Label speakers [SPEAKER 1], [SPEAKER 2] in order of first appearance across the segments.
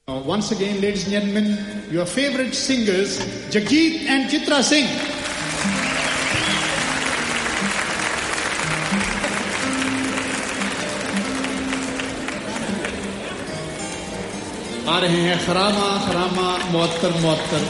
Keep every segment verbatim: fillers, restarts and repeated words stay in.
[SPEAKER 1] Once again, ladies and gentlemen, your favorite singers, Jagjit and Chitra Singh. आ रहे हैं खरामा खरामा मुअत्तर मुअत्तर।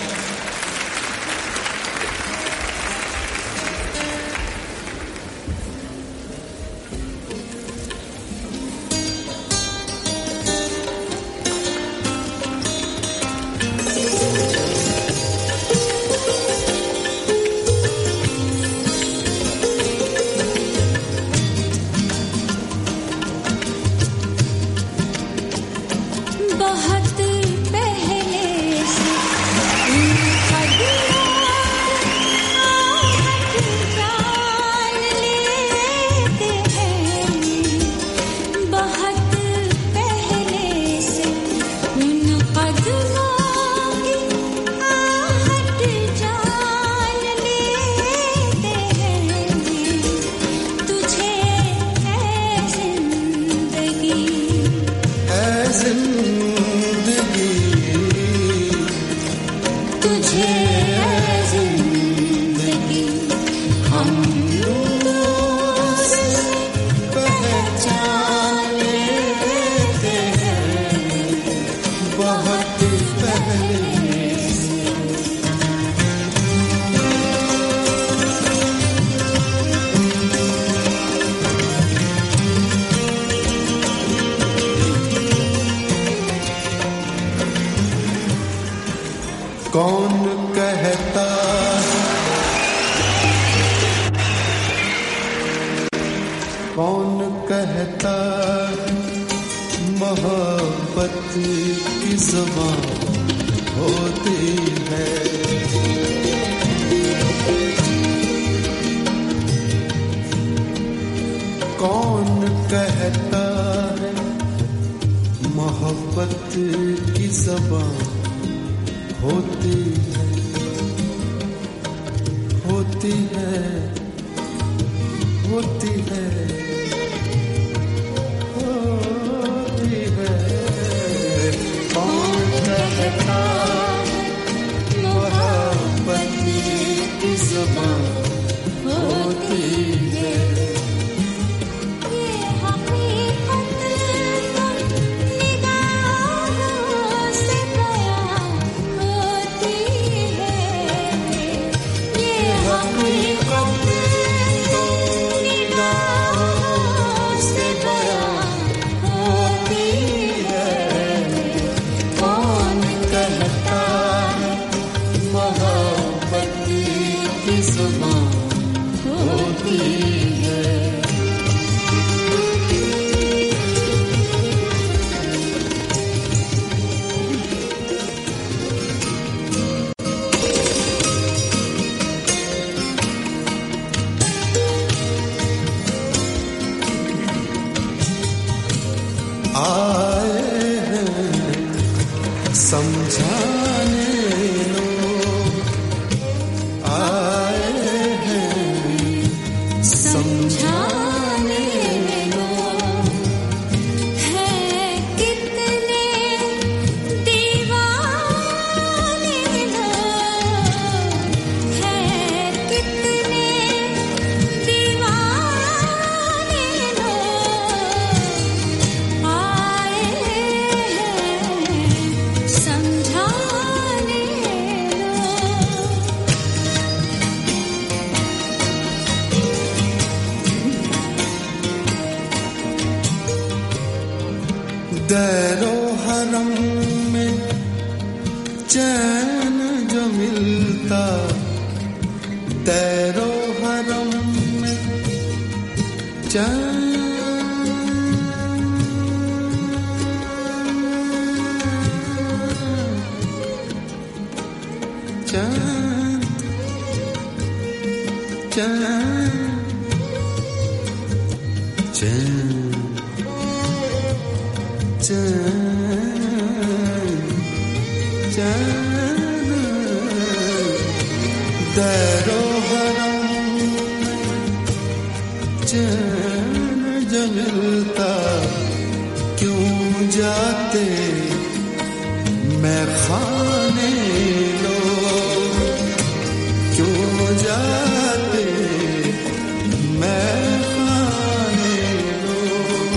[SPEAKER 2] मैं खाने लोग क्यों जाते, मैं खाने लोग।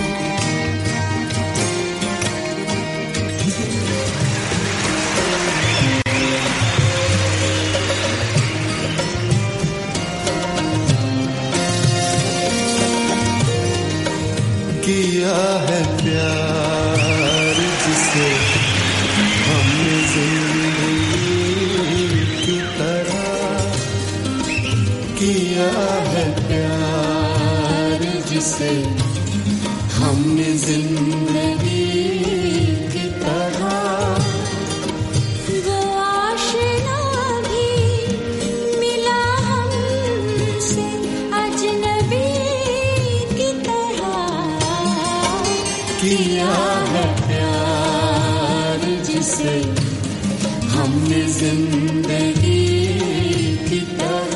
[SPEAKER 2] किया है प्यार जिसे हमने जिंदगी की तरह, किया है प्यार जिसे हमने जिंदगी की तरह।
[SPEAKER 3] वो आशना भी मिला हमसे अजनबी की तरह,
[SPEAKER 2] किया है प्यार जिसे हमने जिंदगी की तरह।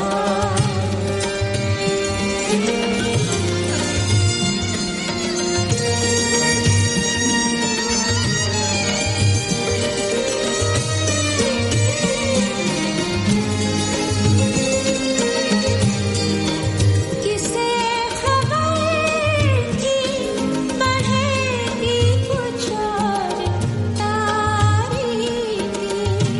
[SPEAKER 3] किसे खबर थी बढ़ेगी कुछ और तारीकी,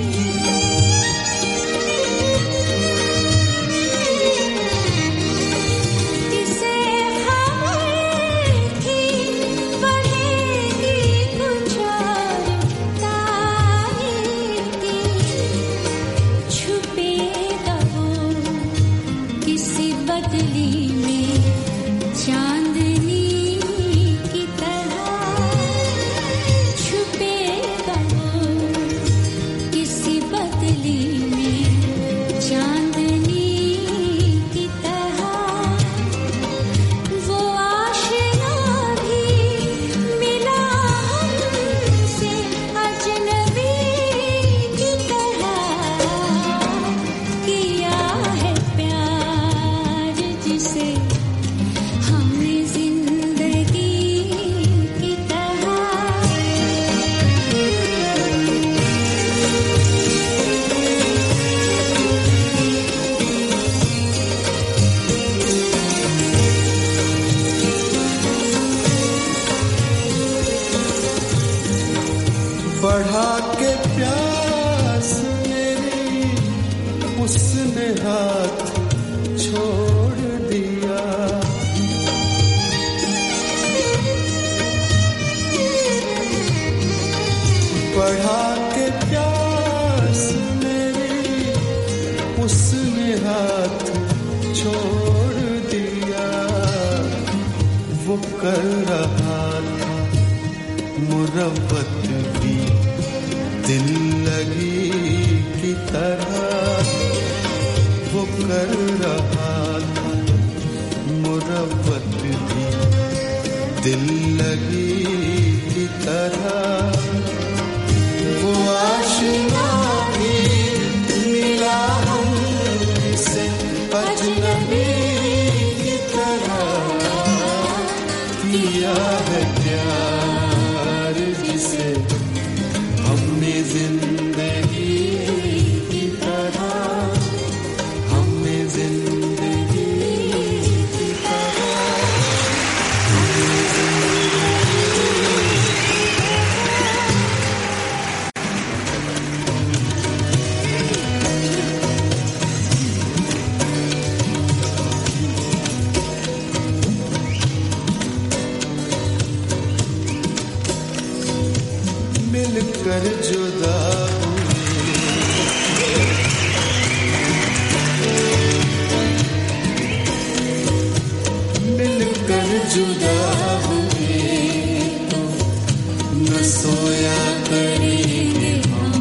[SPEAKER 3] किसे खबर थी बढ़ेगी कुछ और तारीकी। छुपेगा वो किसी बदली में चांदनी की तरह, छुपेगा वो किसी बदली में चांदनी की तरह। वो आशना भी मिला हमसे अजनबी की तरह, किया है प्यार जिसे हमने जिंदगी की तरह।
[SPEAKER 2] बढ़ा के प्यास मेरी उसने हाथ छोड़ दिया, बढ़ा के प्यास मेरी उसने हाथ छोड़ दिया। वो कर रहा था मुरब्बत भी दिल लगी की तरह, वो कर रहा था मुरब्बत भी दिल लगी की तरह। वो आशना भी मिला हमसे अजनबी की तरह, किया है प्यार जिसे हमने जिंदगी की तरह, हमने जिंदगी की तरह। मिलकर जुदा हुए, मिलकर जुदा हुए तो न सोया करेंगे हम,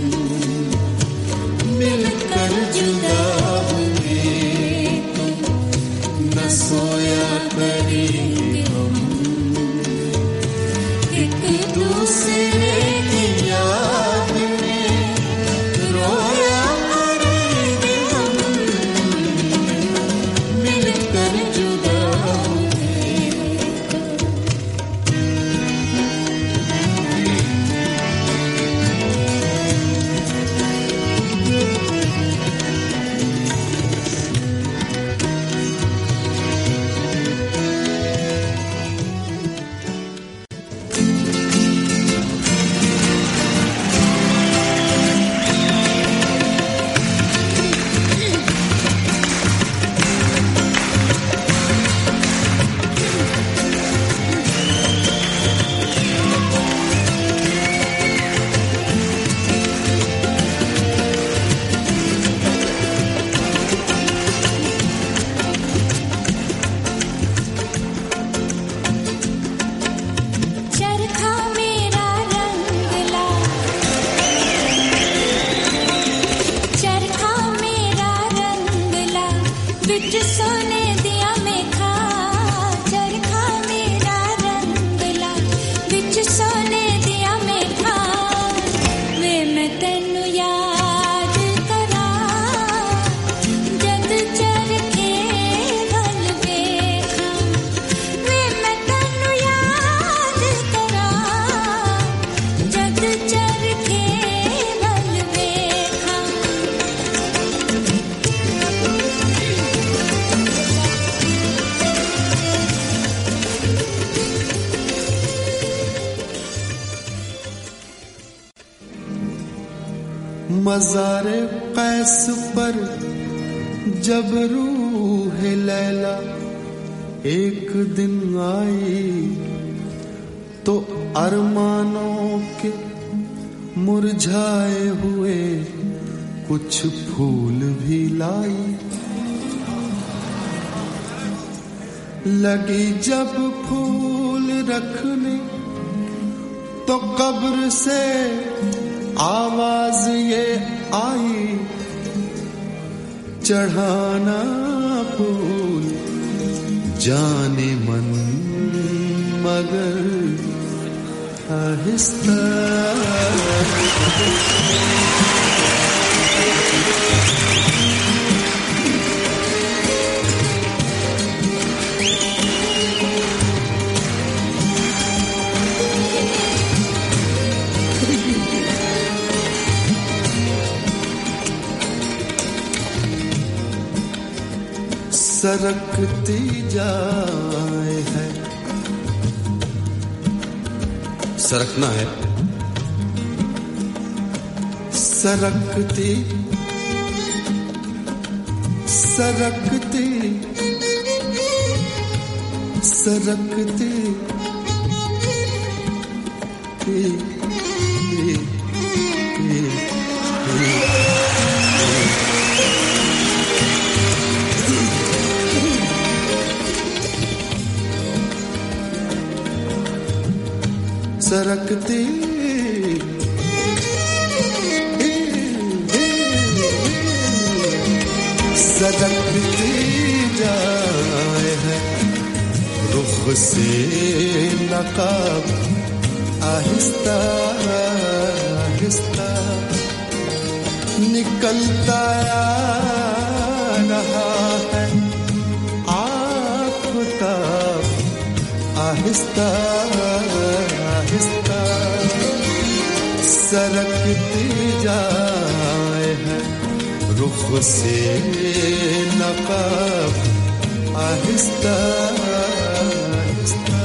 [SPEAKER 2] मिलकर जुदा हुए तो न सोया करेंगे हम। एक दूसरे की याद में रोया करेंगे हम, मिलकर जुदा हुए।
[SPEAKER 4] मज़ारे कैस पर जब रूह लैला एक दिन आई तो अरमानों के मुरझाए हुए कुछ फूल भी लाई। लगी जब फूल रखने तो कब्र से आवाज ये आई, चढ़ाना फूल जाने मन मगर आहिस्ता। सरकती जाए है, सरकना है, सरकती सरकती सरकती ए, ए, ए, ए, सरकती सरकती जाए है रुख से नकाब आहिस्ता आहिस्ता निकलता रहा है आफ़ताब आहिस्ता आहिस्ता सरकती जाए है रुख से नकाब आहिस्ता आहिस्ता।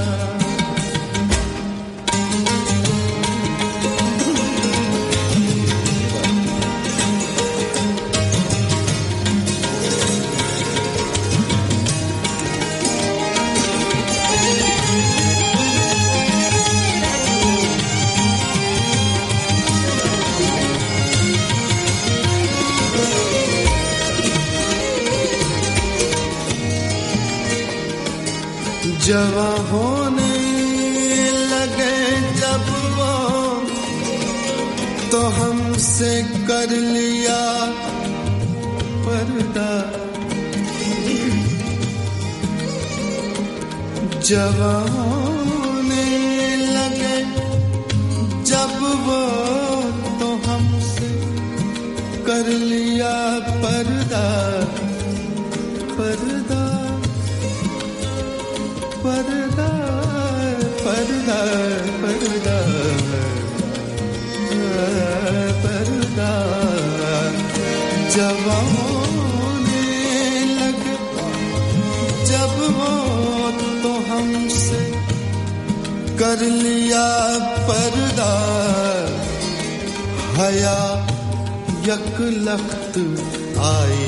[SPEAKER 4] जवां होने लगे जब वो तो हमसे कर लिया पर्दा। जवां होने लगे जब वो तो हमसे कर लिया पर्दा पर्दा पर्दा पर्दा पर्दा पर्दा। जवां होने लगे जब वो तो हमसे कर लिया पर्दा। हया यकलख्त आई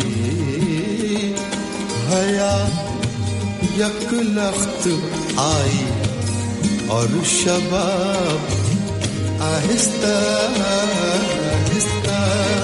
[SPEAKER 4] हया यकलख्त आई और शबाब आहिस्ता आहिस्ता।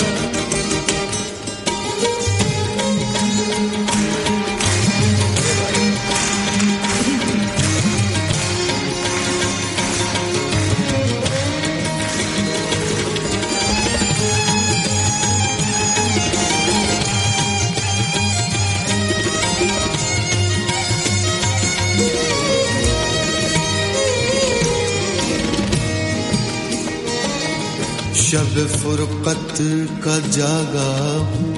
[SPEAKER 4] शब फुरकत का जागा हूँ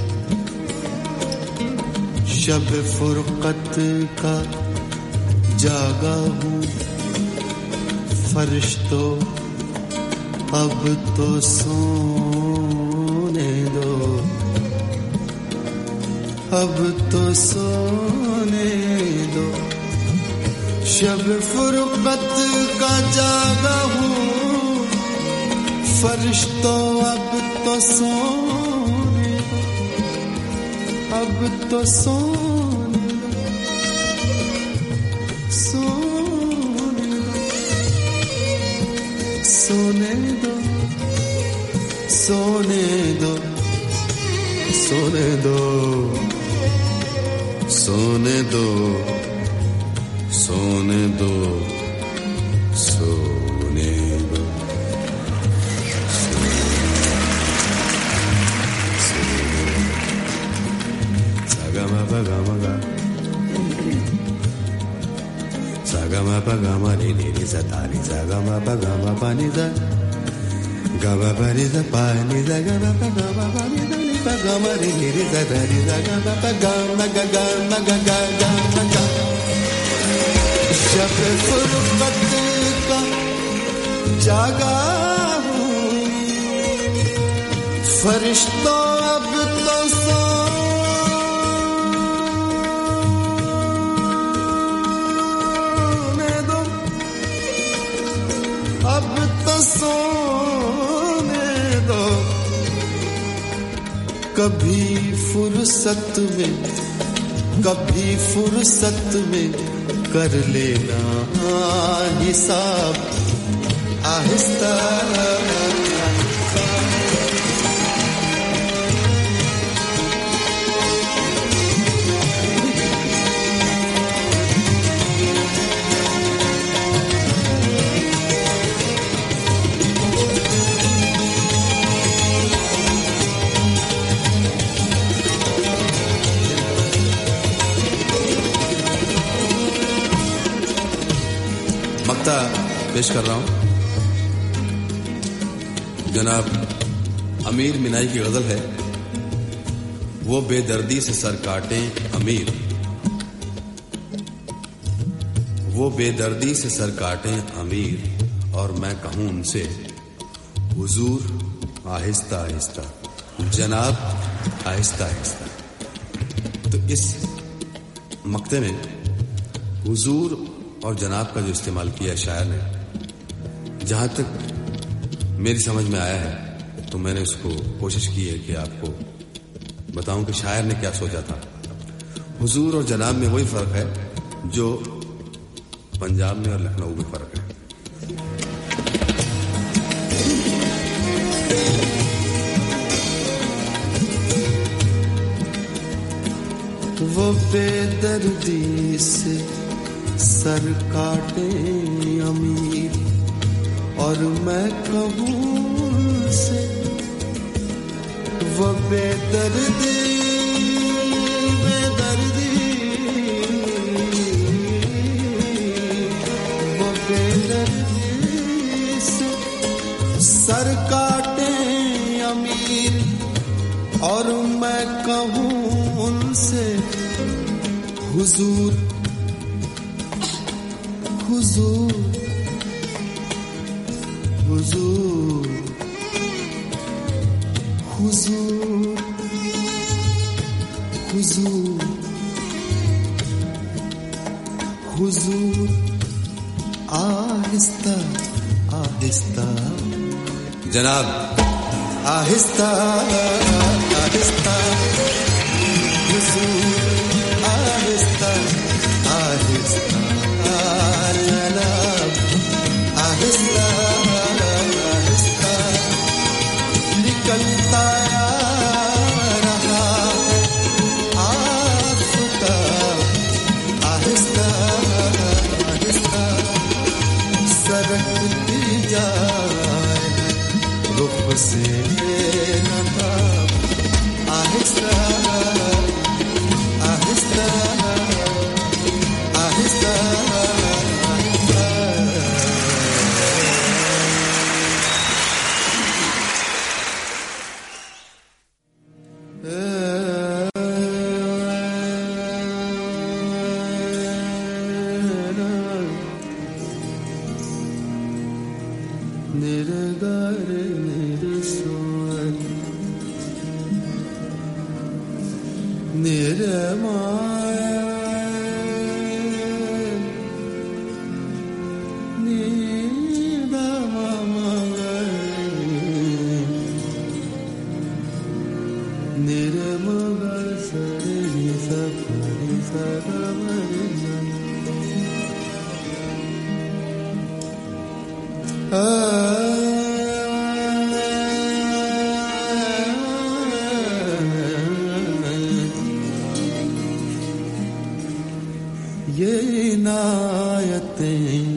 [SPEAKER 4] शब फुरकत का जागा हूँ। फरिश्तों अब तो सोने दो अब तो सोने दो। शब फुरकत का जागा हूँ फरिश्तों अब तो सोने दो, अब तो सोने दो, सोने दो, सोने दो, सोने दो, सोने दो, सोने दो, सोने दो, सोने दो। Sagama pagama ga, sagama pagama ni ni ni sa ta ni sagama pagama pa ni sa, gama pa ni sa pa ni sa gama pagama pa ni sa ni pagama ni ni ni sa ta ni sagama pagama ga ga ma ga ga ga ma ga. जब फुर्सत का जागा हूँ, फरिश्तों अब तो सोने दो, अब तो सोने दो। कभी फुर्सत में, कभी फुर्सत में कर लेना हिसाब आहिस्ता। मक्ता पेश कर रहा हूं जनाब अमीर मिनाई की गजल है। वो बेदर्दी से सर काटे अमीर, वो बेदर्दी से सर काटे अमीर, और मैं कहूं उनसे हुजूर आहिस्ता आहिस्ता, जनाब आहिस्ता आहिस्ता। तो इस मक्ते में हुजूर और जनाब का जो इस्तेमाल किया शायर ने, जहां तक मेरी समझ में आया है तो मैंने उसको कोशिश की है कि आपको बताऊं कि शायर ने क्या सोचा था। हुजूर और जनाब में वही फर्क है जो पंजाब में और लखनऊ में फर्क है। वो बेदर्दी से सर काटे अमीर, और मैं कहूं से वो बेदर्दी बेदर्दी वो बेदर्दी से सर काटे अमीर, और मैं कहूं उनसे हुजूर हुजूर हुजूर हुजूर हुजूर हुजूर आहिस्ता आहिस्ता, जनाब आहिस्ता आहिस्ता, हुजूर आहिस्ता आहिस्ता, जनाब आहिस्ता आहिस्ता, निकलता रहा आफताब, आहिस्ता आहिस्ता सरकती जाए रुख से नकाब, आहिस्ता आहिस्ता आहिस्ता।
[SPEAKER 2] ये इनायतें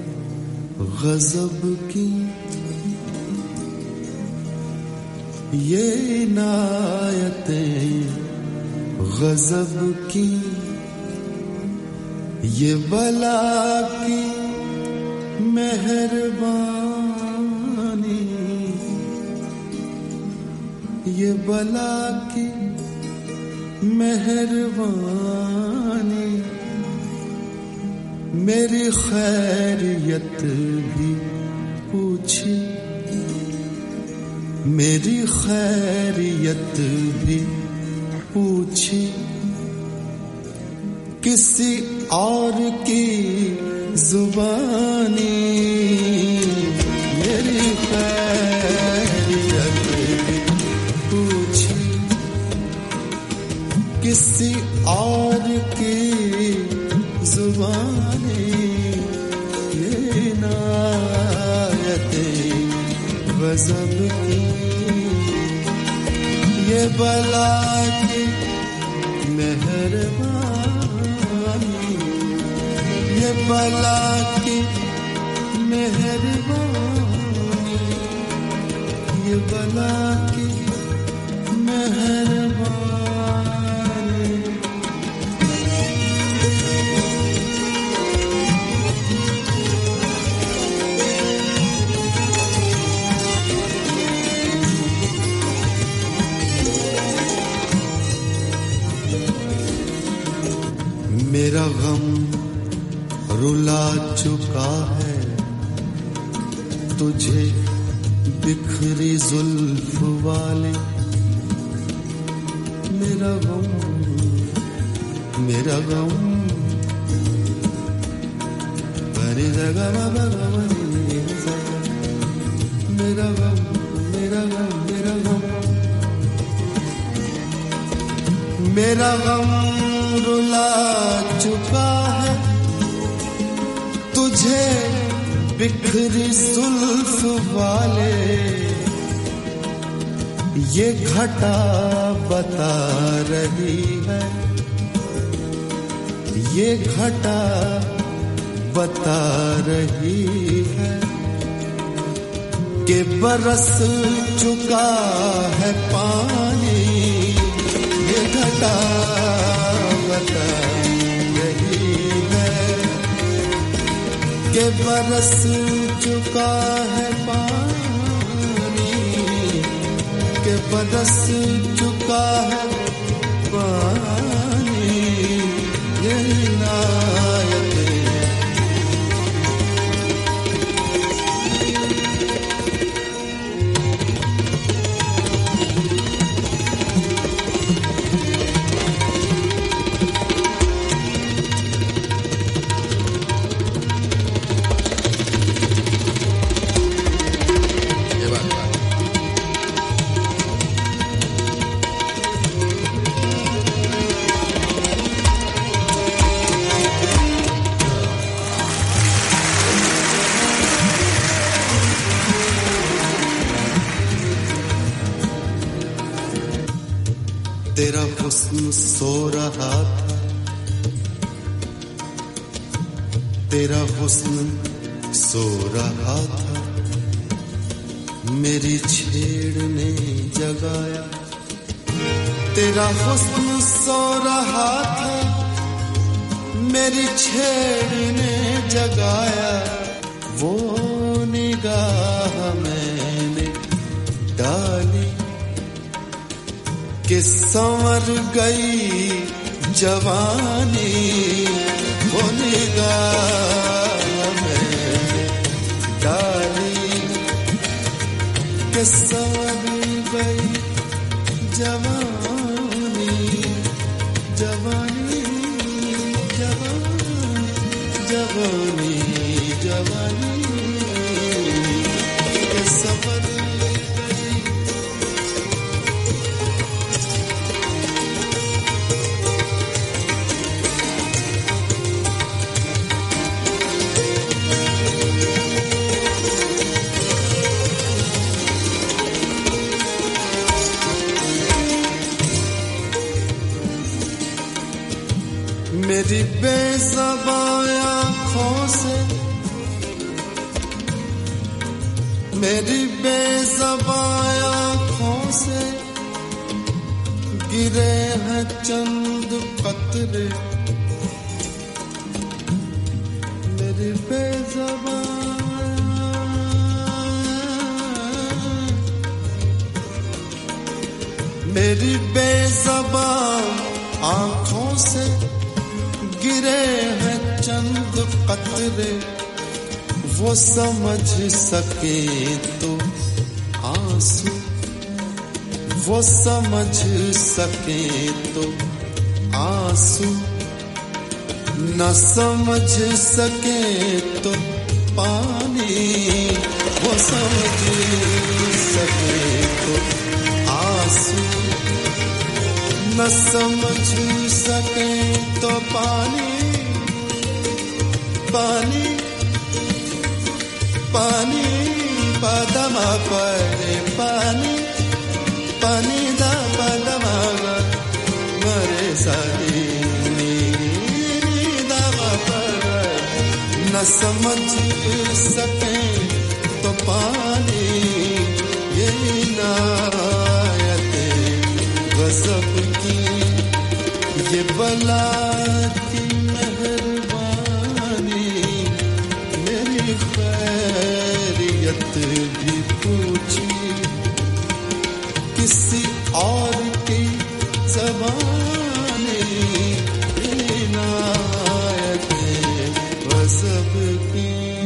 [SPEAKER 2] गजब की, ये इनायतें गजब की, ये बला की मेहरबानी, ये बला की मेहरबानी, मेरी खैरियत भी पूछी, मेरी खैरियत भी पूछी, किसी और की जुबानी, मेरी खैरियत भी पूछी, किसी और की जुबानी, ये इनायतें गजब की, ये बला की मेहरबानी, ये बला की मेहरबानी, ये बला की मेहरबानी। मेरा गम रुला चुका है तुझे बिखरी जुल्फ वाले, मेरा गम, मेरा गम, बड़ी जगह मेरा गम, मेरा गम, मेरा गम, मेरा गम रुला चुका है तुझे बिखरी जुल्फ वाले, ये घटा बता रही है, ये घटा बता रही है कि बरस चुका है पानी, ये घटा बता रही है कि बरस चुका है पानी, कि बरस चुका है पानी, ये इनायतें तेरा हुस्न सो रहा था, तेरा हुस्न सो रहा था, मेरी छेड़ ने जगाया, तेरा हुस्न सो रहा था, मेरी छेड़ ने जगाया, वो निगाह मैंने डाली कि संवर गई जवानी, वो निगाह मैंने डाली कि संवर गई जवानी, जवानी, जवानी, जवानी, जवानी, कि संवर मेरी बेज़बान आँखों से, मेरी बेज़बान आँखों से गिरे हैं चंद कतरे, मेरी बेज़बान, मेरी बेज़बान आँखों से गिरे हैं चंद कतरे, वो समझ सके तो आंसू, वो समझ सके तो आंसू, न समझ सके तो पानी, वो समझ सके तो आंसू, न समझ सके तो पानी, पानी पानी पदमा परे पानी, पानी दा पदमा मरे सारी दा पर, न समझ सके तो पानी, ये नायते गज़ब की, ये बला की मेहरबानी, मेरी खैरियत भी पूछी किसी और की ज़बानी, इनायत गज़ब की।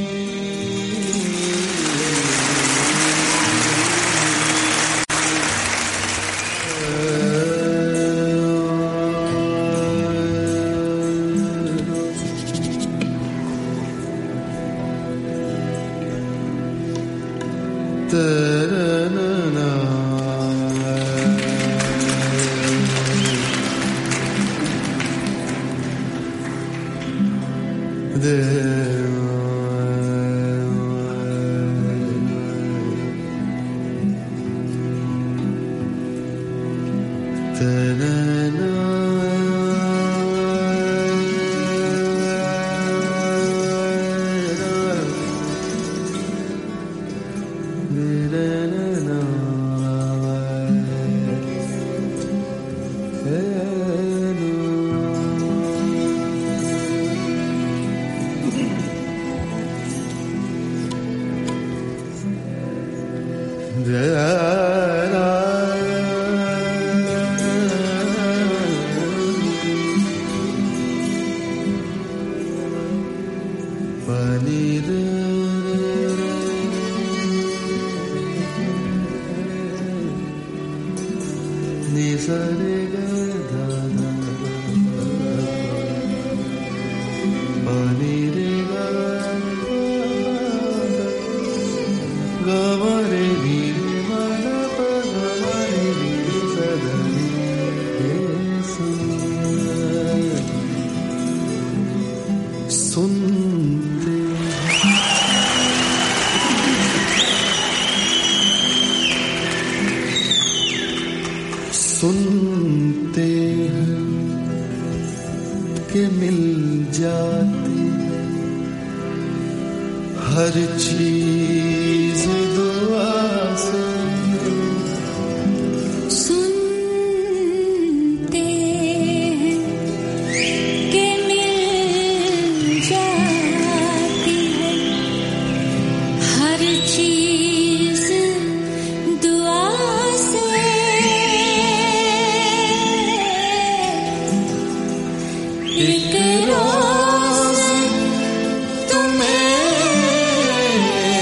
[SPEAKER 2] सुनते हैं कि मिल जाती हर चीज दुआ से,
[SPEAKER 3] सुनते हैं कि मिल जाती है हर चीज दुआ से, एक रोज तुम्हें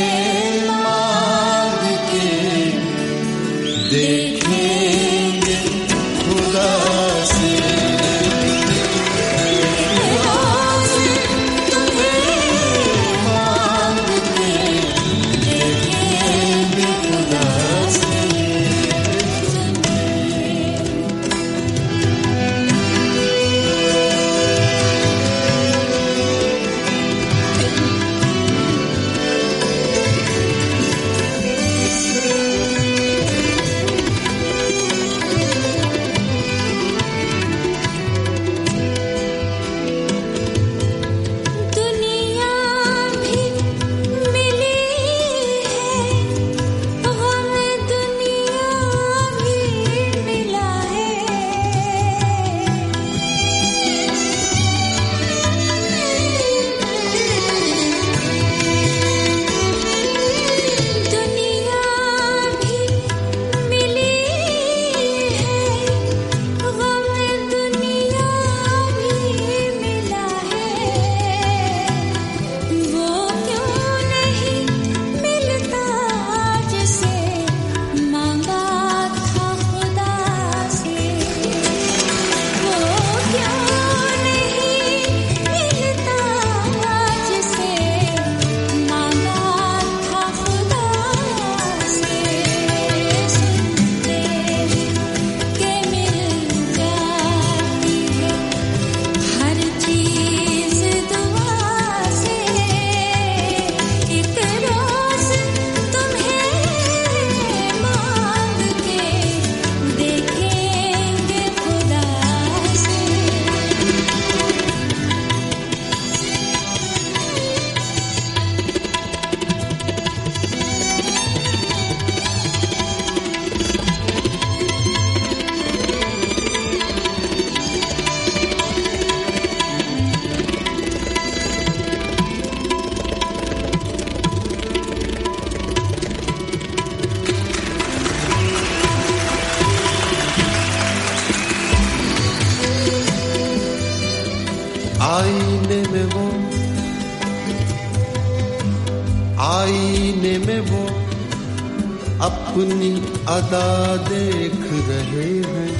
[SPEAKER 2] अपनी अदा देख रहे हैं,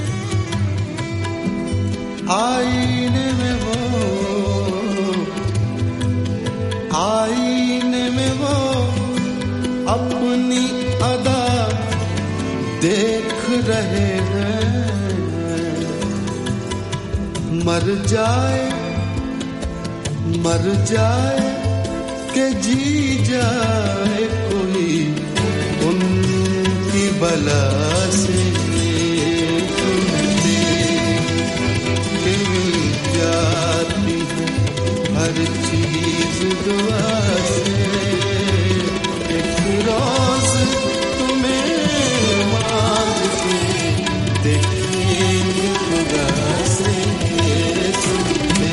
[SPEAKER 2] आईने में वो आईने में वो अपनी अदा देख रहे हैं। मर जाए मर जाए के जी जाए कोई उनकी बला से जाती है हर चीज दुआ से। एक रोज तुम्हें मांग के देखेंगे खुदा से सुनते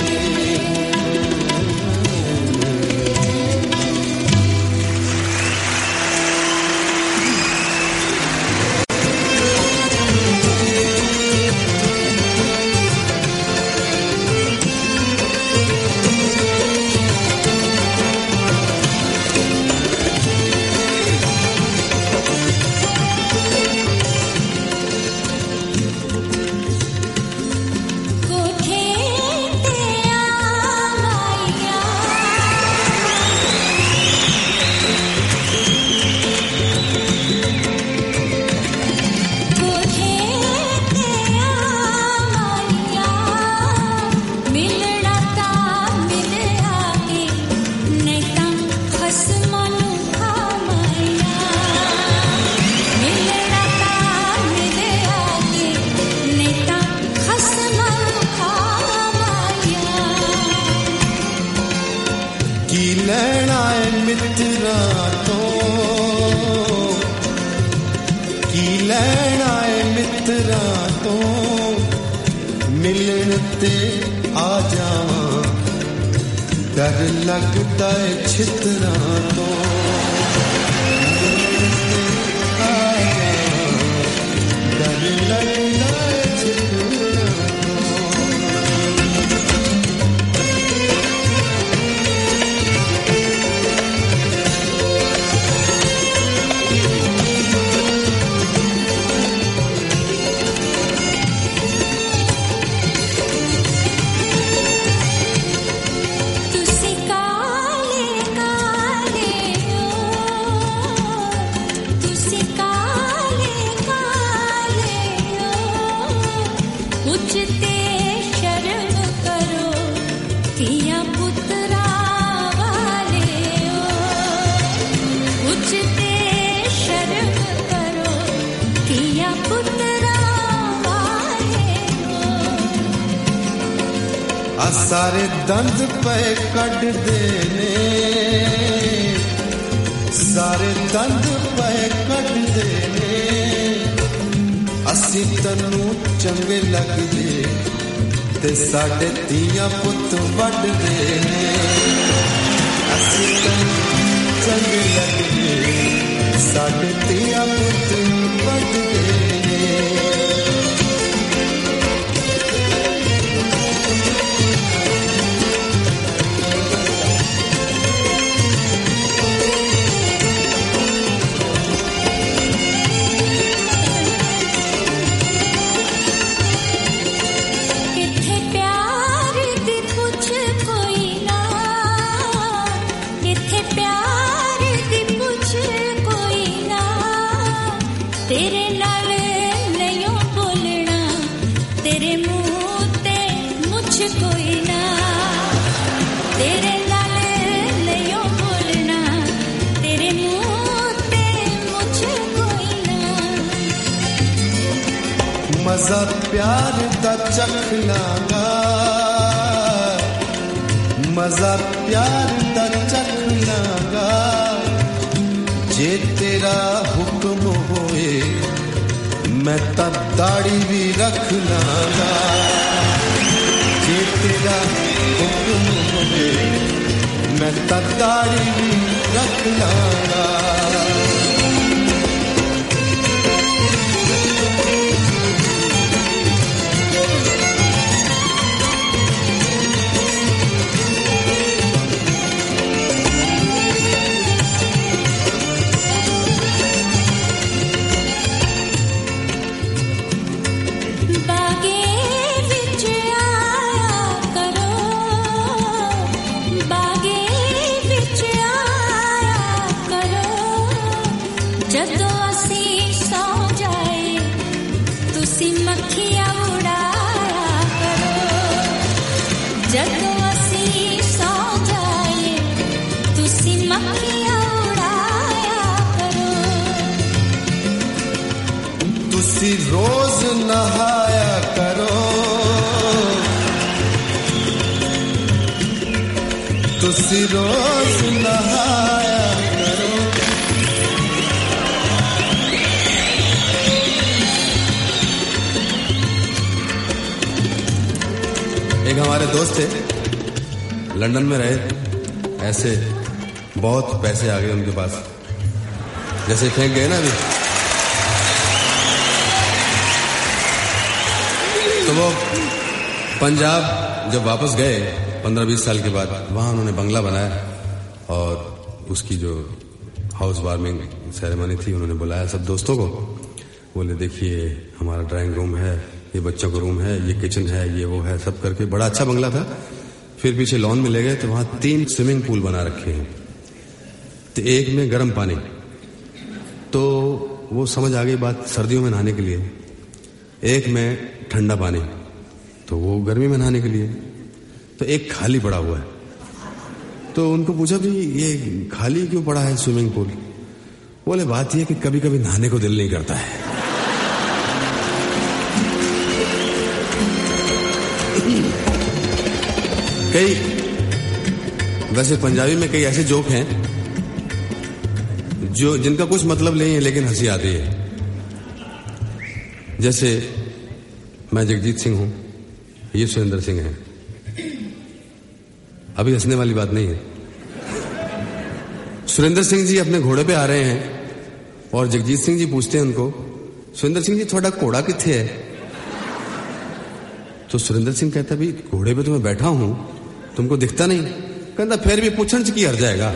[SPEAKER 2] डर लगता है छितना तो डर लगता है छितना सारे दंद पे कट देने सारे दंद पे कट देने असी तनू चंगे लग जे ते साडे धीआं पुत वड देने असी तनू चंगे लग जे साडे धीआं पुत वड देने। मजा प्यार दा चख लांगा मजा प्यार दा चख लांगा जे तेरा हुक्म होए मैं ता दाढ़ी भी रख लांगा जे तेरा हुक्म होए मैं ता दाढ़ी भी रख लांगा।
[SPEAKER 3] ਅਸੀਂ ਸੌ ਜਾਏ ਤੁਸੀਂ ਮੱਖੀਆਂ ਉਡਾਇਆ ਕਰੋ ਜਦੋਂ ਅਸੀਂ ਸੌ ਜਾਏ ਤੁਸੀਂ ਮੱਖੀਆਂ ਉਡਾਇਆ ਕਰੋ
[SPEAKER 2] ਤੁਸੀਂ ਰੋਜ਼ ਨਹਾਇਆ ਕਰੋ ਤੁਸੀਂ ਰੋਜ਼ ਨਹਾਇਆ ਕਰੋ
[SPEAKER 4] एक हमारे दोस्त थे लंदन में रहे ऐसे बहुत पैसे आ गए उनके पास जैसे फेंक गए ना अभी तो वो पंजाब जब वापस गए पंद्रह बीस साल के बाद वहां उन्होंने बंगला बनाया और उसकी जो हाउस वार्मिंग सेरेमनी थी उन्होंने बुलाया सब दोस्तों को बोले देखिए हमारा ड्राइंग रूम है ये बच्चों का रूम है ये किचन है ये वो है सब करके बड़ा अच्छा बंगला था फिर पीछे लॉन में ले गए तो वहां तीन स्विमिंग पूल बना रखे हैं तो एक में गर्म पानी तो वो समझ आ गई बात सर्दियों में नहाने के लिए एक में ठंडा पानी तो वो गर्मी में नहाने के लिए तो एक खाली पड़ा हुआ है तो उनको पूछा भी ये खाली क्यों पड़ा है स्विमिंग पूल बोले बात ये कि कभी कभी नहाने को दिल नहीं करता है कई वैसे पंजाबी में कई ऐसे जोक हैं जो जिनका कुछ मतलब नहीं है लेकिन हंसी आती है जैसे मैं जगजीत सिंह हूं ये सुरेंद्र सिंह है अभी हंसने वाली बात नहीं है सुरेंद्र सिंह जी अपने घोड़े पे आ रहे हैं और जगजीत सिंह जी पूछते हैं उनको सुरेंद्र सिंह जी थोड़ा घोड़ा किथे है तो सुरेंद्र सिंह कहता भी घोड़े पे तो मैं बैठा हूं तुमको दिखता नहीं कहता फिर भी पूछन च की हर जाएगा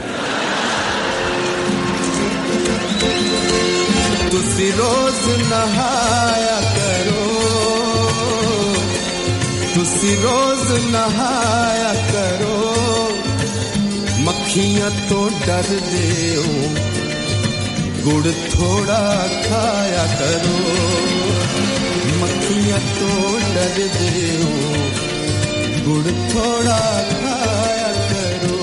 [SPEAKER 2] तुसी रोज नहाया करो तुसी रोज नहाया करो मक्खियां तो डर दे गुड़ थोड़ा खाया करो मक्खियां तो डर दे गुड़ थोड़ा खाया करो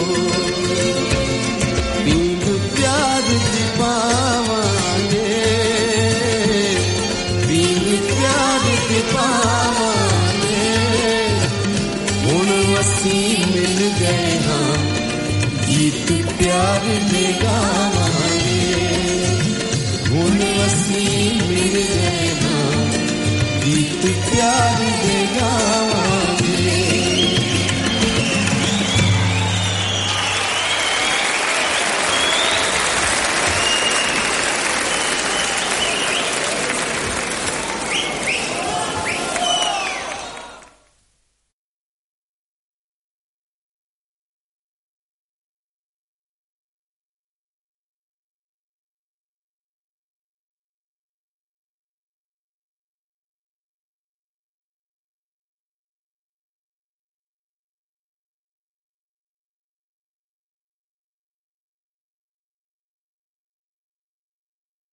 [SPEAKER 2] पींग प्यार दी पावांगे पींग प्यार दी पावांगे हुण असीं मिल गए हाँ गीत प्यार दे गावांगे हुण असीं मिल गए हाँ गीत प्यार दे